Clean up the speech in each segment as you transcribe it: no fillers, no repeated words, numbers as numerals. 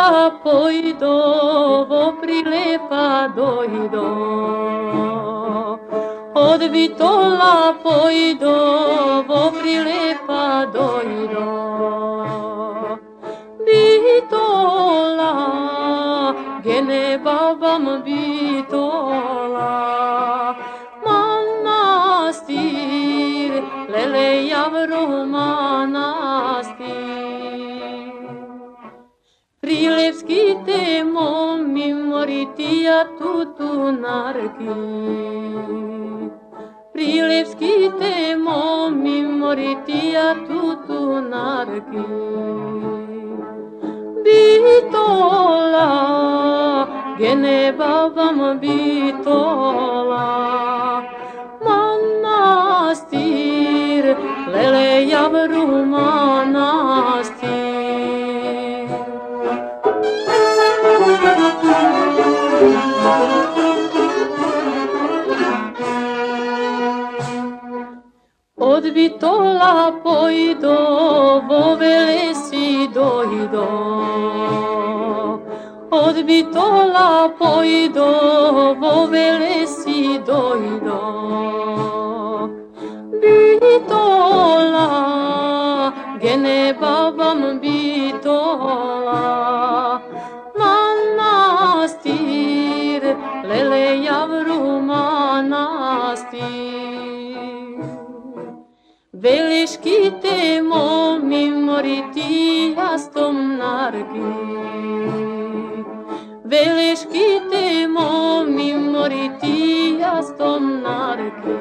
Vitola pojdo, vo prilepa dojdo. Od Vitola pojdo, vo prilepa dojdo. Vitola, gene babam Vitola. Manastir, lele javro manastir. Prilevski te momi moritija tutunarki. Prilevski te momi moritija tutunarki. Vitola, gene babam Vitola. Manastir, lele javru manastir. Od Vitola pojdo, vo velesi dojdo. Od Vitola pojdo, vo velesi dojdo. Vitola, gene babam Vitola. Manastir, lele javru manastir. Veleški te momi moritija stomnarki. Veleški te momi moritija stomnarki.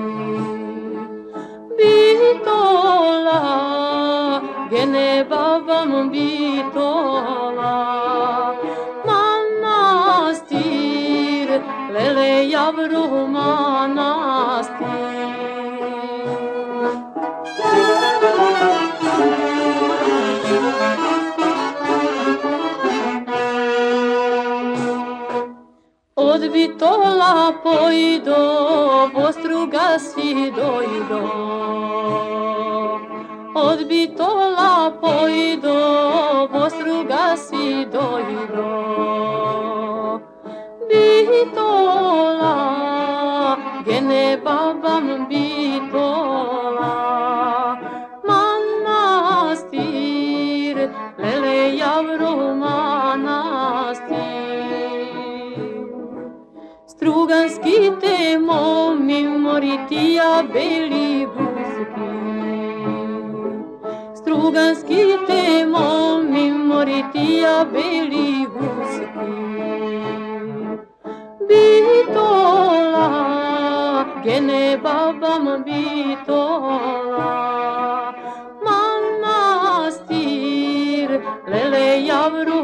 Vitola, gene babam Vitola. Manastir, lele javru manastir. Od Vitola pojdo, vo Strugasi dojdo. Od Vitola pojdo, vo Strugasi dojdo. Vitola, gene babam Vitola. Manastir, lele javru manastir. Struganski te momi moritija beli buski. Struganski te momi moritija beli buski. Vitola, gene babam Vitola. Manastir, lele javru